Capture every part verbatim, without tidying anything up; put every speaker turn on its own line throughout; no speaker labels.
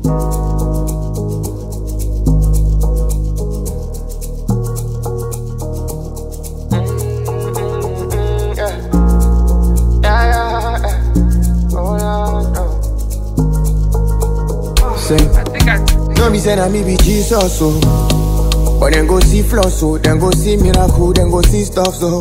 No be say na me be Jesus, so but then go see flaws, so then go see miracle, then go see stuff, so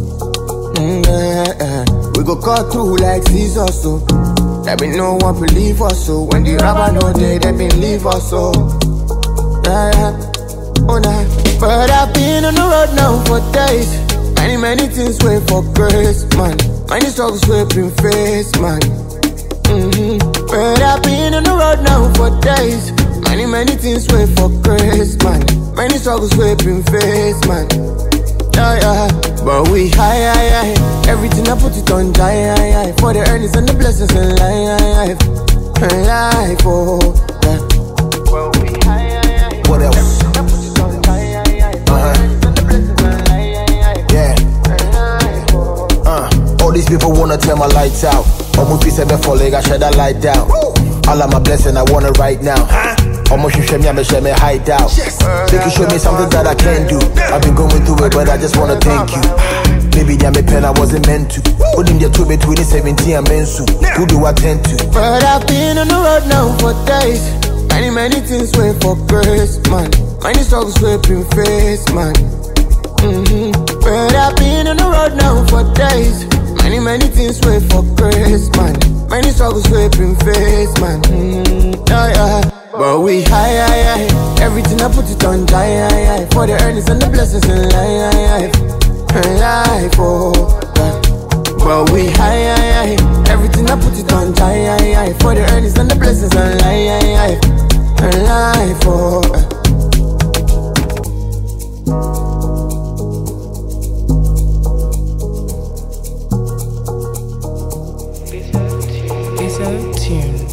mm, yeah, yeah. We go cut through like scissors, so there be no one believe us, so when the rapper no day, they believe us, so yeah, yeah. Oh nah. But I've been on the road now for days. Many, many things wait for grace, man. Many struggles we been face, man. Mm-hmm. But I've been on the road now for days. Many, many things wait for grace, man. Many struggles we been face, man. Yeah, yeah. But we high, high, high. Everything I put it on, die, high, high. For the earnings and the blessings in life, life, oh, yeah. Well, we high, high, high.
What else?
Everything I put it on, die, high, high. For the earnings and the blessings in life,
Yeah.
life, oh.
Uh, all these people wanna turn my lights out. Almost be seven for leg, I shut that light down. All of my blessing, I want it right now. Almost you show me, I'm show me hide out. They can show me something that I can't do. I've been going through it, but I just wanna thank you. Maybe I'm a pen I wasn't meant to. Put in the two between seventeen and Bensu. Who do I tend to?
But I've been on the road now for days. Many, many things wait for grace, man. Many struggles we been face, man. Mm-hmm. But I've been on the road now for days. Many, many things wait for grace, man. Many struggles we been face, man. Mm-hmm. Yeah, yeah. But we high, high, high. Everything I put it on, die, high, high. For the earnings and the blessings in life, life, oh, yeah. But we high, high, high. Everything I put it on, die, high, high. For the earnings and the blessings in life, life, oh, yeah.
It's a tune.